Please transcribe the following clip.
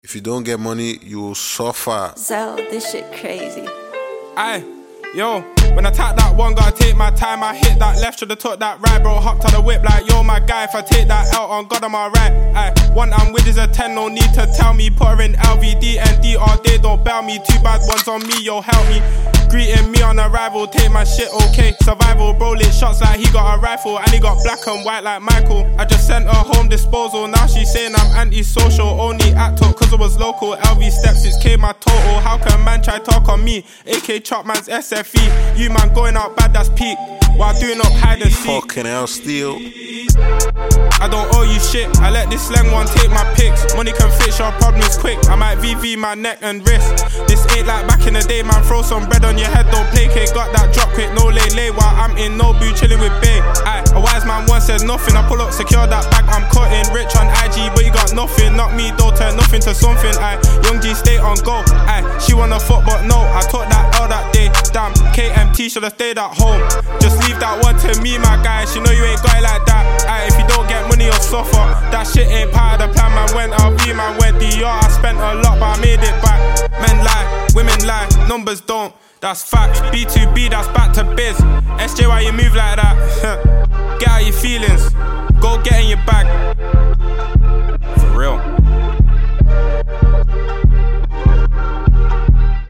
If you don't get money, you will suffer. Zell, this shit crazy. Aye, yo, when I tap that one, gotta take my time. I hit that left, should've took that right, bro. Hopped on the whip like, yo, my guy. If I take that out on God, I'm alright. Aye, one I'm with is a 10, no need to tell me. Put her in LVD and D all day, don't bail me. 2 bad ones on me, yo, help me. Greeting me on arrival, take my shit, okay. Survival, bro, lit shots like he got a rifle. And he got black and white like Michael. I just sent her home disposal, now she's saying I'm antisocial. Only act up cause I was local. LV steps, 6K my total. How can man try talk on me? AK chop man's SFE. You man going out bad, that's peak. While doing up hide and seek. Fucking hell, still. I don't owe you shit, I let this slang one take my pics. Money can fix your problems quick, I might VV my neck and wrist. This ain't like back in the day, man, throw some bread on your head, don't placate. Got that drop quick, no lay while I'm in Nobu chilling with Bay. Aye, a wise man once said nothing, I pull up, secure that bag, I'm cutting. Rich on IG, but you got nothing, not me, don't turn nothing to something. Aye, young G stay on go, aye, she wanna fuck but no, I took that L that day. Damn, KMT should've stayed at home. Just leave that one to me, my guy, she know you ain't got it like that. Aye, if you don't get money or suffer, that shit ain't part of the plan. Man went LV, man went DR. I spent a lot but I made it back. Men lie, women lie, numbers don't, that's facts. B2B, that's back to biz. SJ, why you move like that? Get out your feelings, go get in your bag.